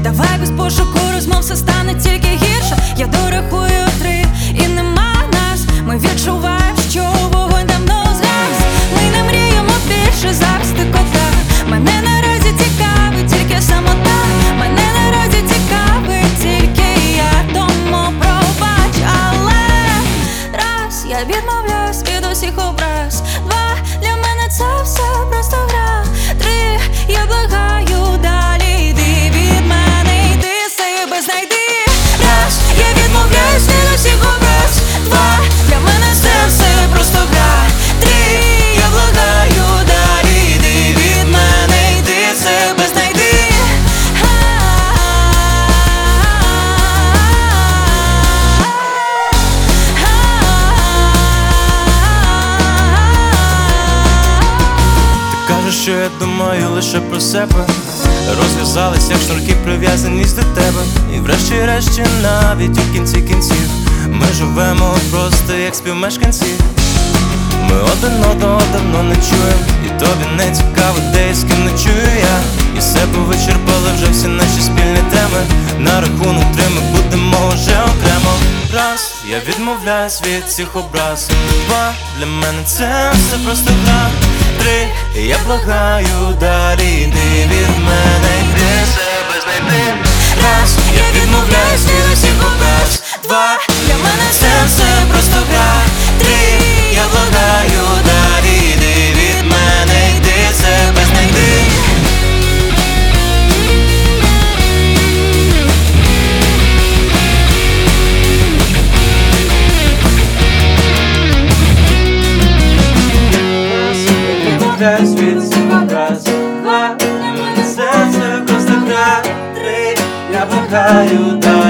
Давай без пошуку розмов, все стане тільки гірше. Я дорахую 3 і нема нас. Ми відчуваємо, що вогонь давно згас. Ми не мріємо більше завжди кота. Мене наразі цікавить тільки самота. Мене наразі цікавить тільки я. Тому пробач, але раз я відмовляюсь від усіх образ. 2, для мене це все просто гра. 3, я благаю, далі йди від мене, йди, себе знайди. Раз, я відмовляюсь від усіх образ. 2, для мене це все просто гра. 3, я благаю, далі йди від мене, йди, себе знайди. Що я думаю лише про себе. Розв'язались, як шнурки, прив'язаність до тебе. І врешті-решті навіть у кінці кінців ми живемо просто як співмешканці. Ми один одного давно не чуємо, і тобі не цікаво, де і з ким ночую я. І себе вичерпали вже всі наші спільні теми. На рахунок 3 ми будемо вже окремо. Раз, я відмовляюсь від цих образ. 2, для мене це все просто гра. 3, я благаю, далі йди від мене, йди, себе знайди. Раз, я відмовляюсь від усіх образ. 2, для мене це все просто гра. 3, я благаю, далі йди від мене, йди, себе знайди. Від цих образ. 2, для мене це все просто гра. 3, я благаю,